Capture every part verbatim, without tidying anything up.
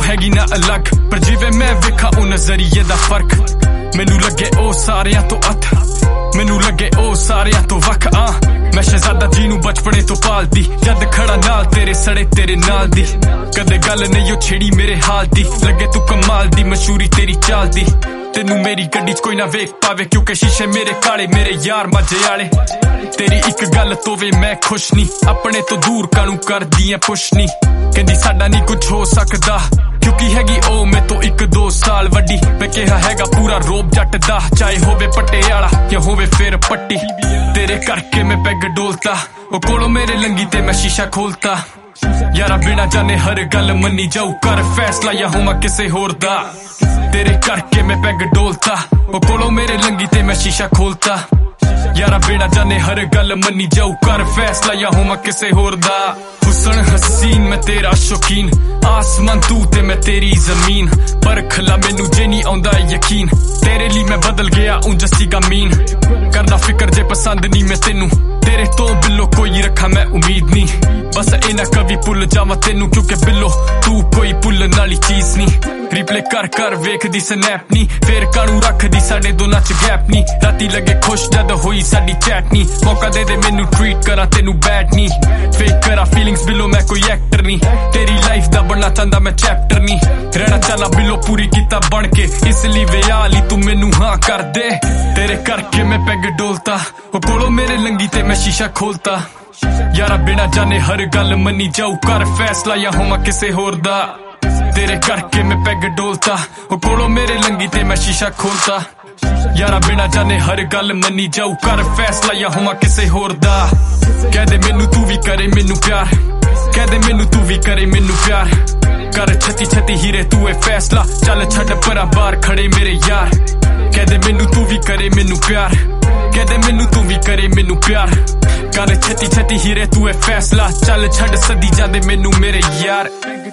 हैगी ना अलग, पर जिवें मैं वेखा ओ नजरिए दा फर्क। मैनू लगे ओ सारियां तो अथ, मैनू लगे ओ सारियां तो वख। आ मैं शहजादा जी नू बचपने तो पालदी, जद खड़ा नाल तेरे सड़े तेरे नाल दी। कदे गल नहीं ओ छेड़ी मेरे हाल दी, लगे तू कमाल दी मशहूरी तेरी चाल दी। तेनू मेरी गड्डी च कोई ना वेख पावे, क्योंकि शीशे मेरे काले मेरे यार मजे आले। तेरी एक गल तो वे मैं खुश नी, अपने तो दूर कानू कर दी पुश नी। कहंदी साडा नहीं कुछ हो सकदा, क्योंकि हैगी ओ मैं तो एक दो साल वड्डी। मैं कहा हैगा पूरा रोब जट दा, चाहे होवे पटियाला या होवे फिर पट्टी। तेरे करके मैं पैग डोलता, ओ कोलों मेरे लंगी ते मैं शीशा खोलता। यारा बिना जाने हर गल मन्नी जाऊ, कर फैसला या होवा किसे होर दा। तेरे करके मैं पैग डोलता, ओ कोलों मेरे लंगी ते मैं शीशा खोलता। यारा बिना जाने हर गल मन्नी जाऊ, कर फैसला या होवा किसे होर दा। हुसन हसीन मैं तेरा शौकीन, आसमान तू ते मैं तेरी जमीन। परखला मैनू जे नहीं आउंदा यकीन, तेरे लिए मैं बदल गया उंज सीगा मीन। करना फिक्र जे पसंद नहीं मैं तेनू, तेरे तो बिलो कोई रखा मैं उम्मीद नहीं। बस इना कभी भुल जावा तेनू, क्योंकि बिलो तू कोई भुलन वाली चीज नहीं। रिप्ले कर कर वेखदी स्नैप नी, फिर कानू रखदी साडे दोनां च गैप नी। राती लगे खुश जद होई साडी चैट नी, मौका दे दे मैनू ट्रीट करा तेनू बैड नी। फेक करा फीलिंग्स बिलो मैं कोई एक्टर नी, तेरी लाइफ दा बनना चाहंदा मैं चैप्टर नी। रहना चाहना बिलो पूरी किता बन के, इसलिए विआह ली तू मैनू हाँ कर दे। तेरे करके मैं पैग डोलता, ओ कोलों मेरे लंगी ते मैं शीशा खोलता। यारा बिना जाने हर गल मन्नी जाऊ, कर फैसला या होवा किसे होर दा। तेरे करके मैं पैग डोलता, ओ कोलों मेरे लंगी ते मैं शीशा खोलता। यारा बिना जाने हर गल मन्नी जाऊ, कर फैसला या होवा किसे होर दा। कह दे मैनू तू भी करे मैनू प्यार, कह दे मैनू तू भी करे मैनू प्यार। कर छती छती हीरे तू ए फैसला, चल छड़ परा बार खड़े मेरे यार। कह दे मैनू तू भी करे मैनू प्यार, कह दे मैनू तू भी करे मैनू प्यार। कर छती छती हीरे तू ए फैसला, चल छड़ सदी जांदे मैनू मेरे यार।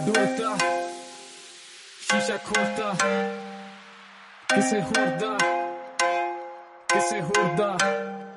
शीशा खोलता किसे होर दा, किसे होर दा।